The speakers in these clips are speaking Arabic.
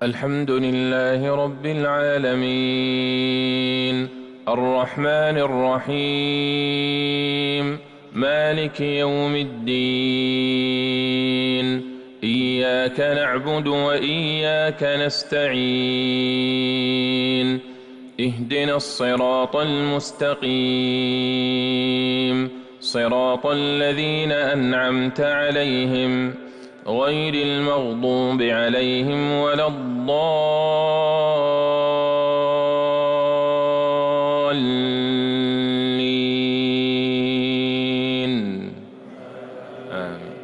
الحمد لله رب العالمين، الرحمن الرحيم، مالك يوم الدين. إياك نعبد وإياك نستعين. اهدنا الصراط المستقيم، صراط الذين أنعمت عليهم غير المغضوب عليهم ولا الضالين. آمين.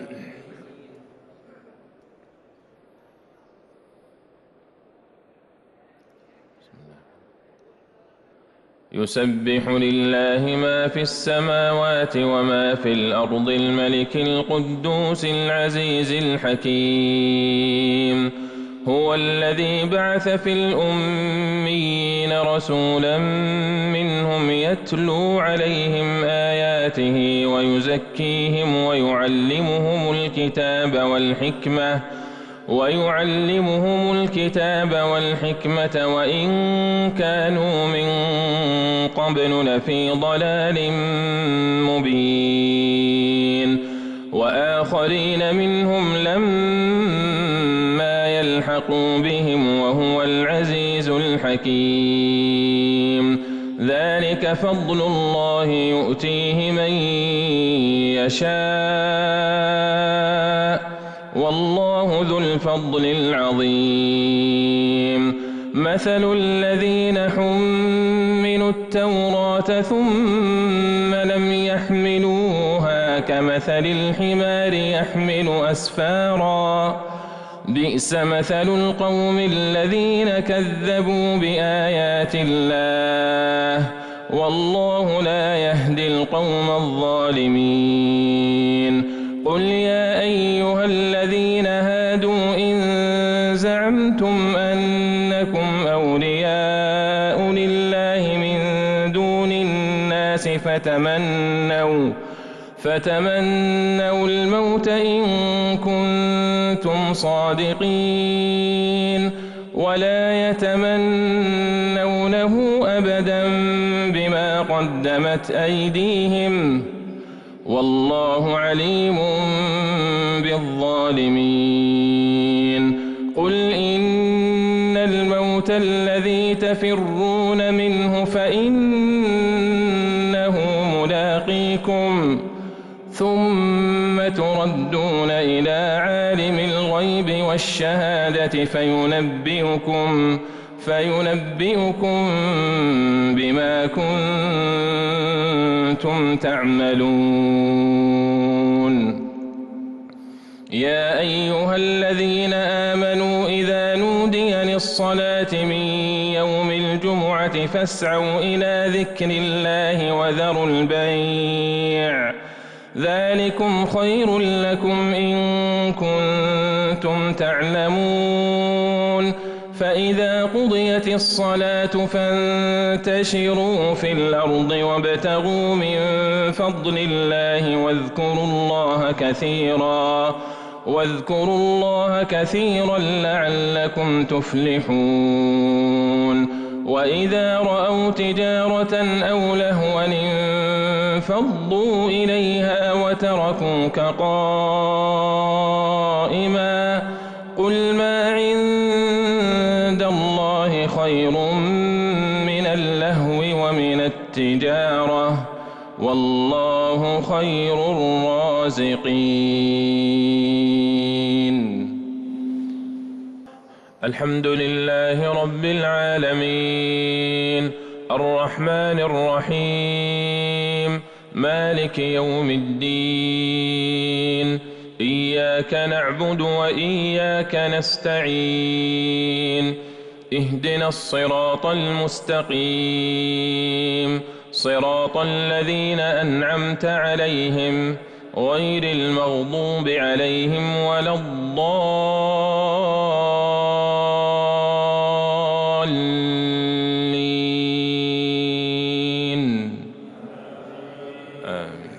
يسبح لله ما في السماوات وما في الأرض، الملك القدوس العزيز الحكيم. هو الذي بعث في الأميين رسولا منهم يتلو عليهم آياته ويزكيهم ويعلمهم الكتاب والحكمة وإن كانوا من قبل لفي ضلال مبين، وآخرين منهم لما يلحقوا بهم وهو العزيز الحكيم. ذلك فضل الله يؤتيه من يشاء، والله ذو الفضل العظيم. مثل الذين حملوا التوراة ثم لم يحملوها كمثل الحمار يحمل أسفارا، بئس مثل القوم الذين كذبوا بآيات الله، والله لا يهدي القوم الظالمين. قل يا أيها الذين هادوا إن زعمتم أنكم أولياء لله من دون الناس فتمنوا الموت إن كنتم صادقين، ولا يتمنونه أبدا بما قدمت أيديهم، والله عليم بالظالمين. قل إن الموت الذي تفرون منه فإنه ملاقيكم، ثم تردون إلى عالم الغيب والشهادة فينبئكم بما كنتم تعملون. يا أيها الذين آمنوا إذا نودي للصلاة من يوم الجمعة فاسعوا إلى ذكر الله وذروا البيع، ذلكم خير لكم إن كنتم تعلمون. فإذا قضيت الصلاة فانتشروا في الأرض وابتغوا من فضل الله واذكروا الله كثيرا لعلكم تفلحون. وإذا رأوا تجارة أو لهوا انفضوا إليها وتركوك قائما. قل ما عند الله خير من اللهو ومن التجارة، والله خير الرازقين. الحمد لله رب العالمين، الرحمن الرحيم، مالك يوم الدين. إياك نعبد وإياك نستعين. اهدنا الصراط المستقيم، صراط الذين أنعمت عليهم غير المغضوب عليهم ولا الضالين. آمين.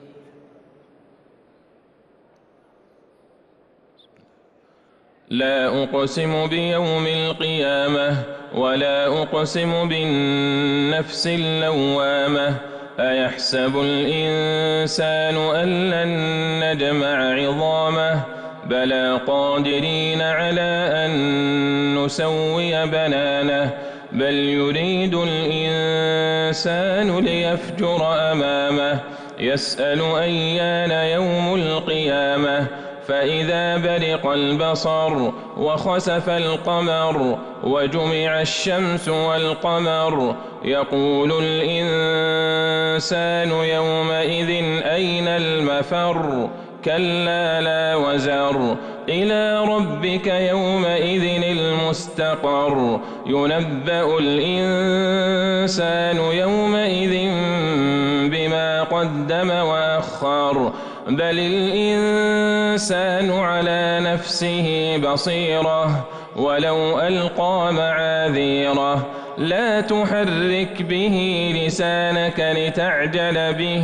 لا فلا أقسم بيوم القيامة ولا أقسم بالنفس اللوامة أيحسب الإنسان أن لن نجمع عظامه بلى قادرين على أن نسوي بنانه بل يريد الإنسان ليفجر أمامه يسأل أيان يوم القيامة فإذا برق البصر وخسف القمر وجمع الشمس والقمر يقول الإنسان يومئذ أين المفر كلا لا وزر إلى ربك يومئذ المستقر ينبأ الإنسان يومئذ بما قدم وأخر بل الإنسان على نفسه بصيرة ولو ألقى معاذيره لا تحرك به لسانك لتعجل به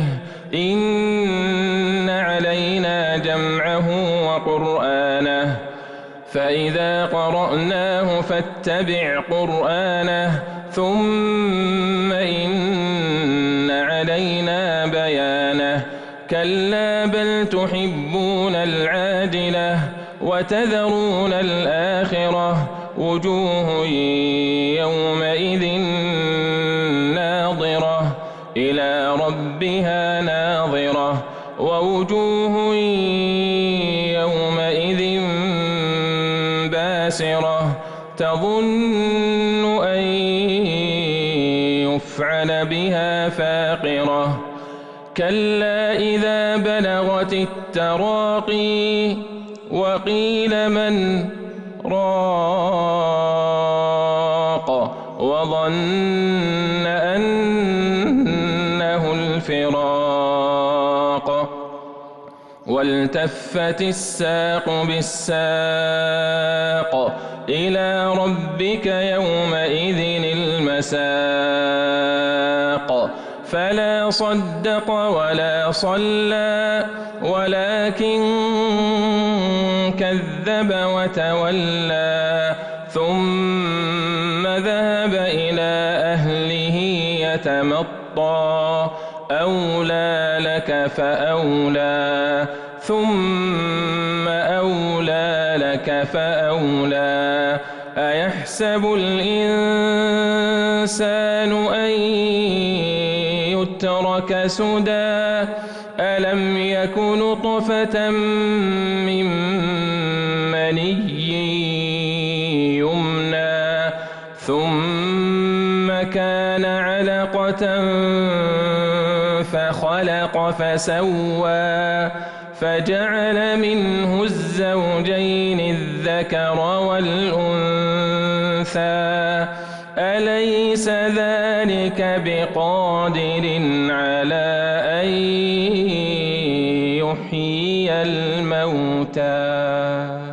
إن علينا جمعه وقرآنه فإذا قرأناه فاتبع قرآنه ثم إن علينا بيانه كلا بل تحبون العاجلة وتذرون الآخرة وجوه يومئذ ناظرة إلى ربها ناظرة ووجوه يومئذ باسرة تظن أن يفعل بها فاقرة كلا إذا بلغت التراقي وقيل من راق وظن أنه الفراق والتفت الساق بالساق إلى ربك يومئذ المساق فلا صدق ولا صلى ولكن كذب وتولى ثم ذهب إلى أهله يتمطى أولى لك فأولى ثم أولى لك فأولى أيحسب الإنسان أن يترك سدى ألم يك نطفة من مني يمنى ثم كان علقة فخلق فسوى فجعل منه الزوجين الذكر والأنثى أليس ذلك بقادر على أن يحيي الموتى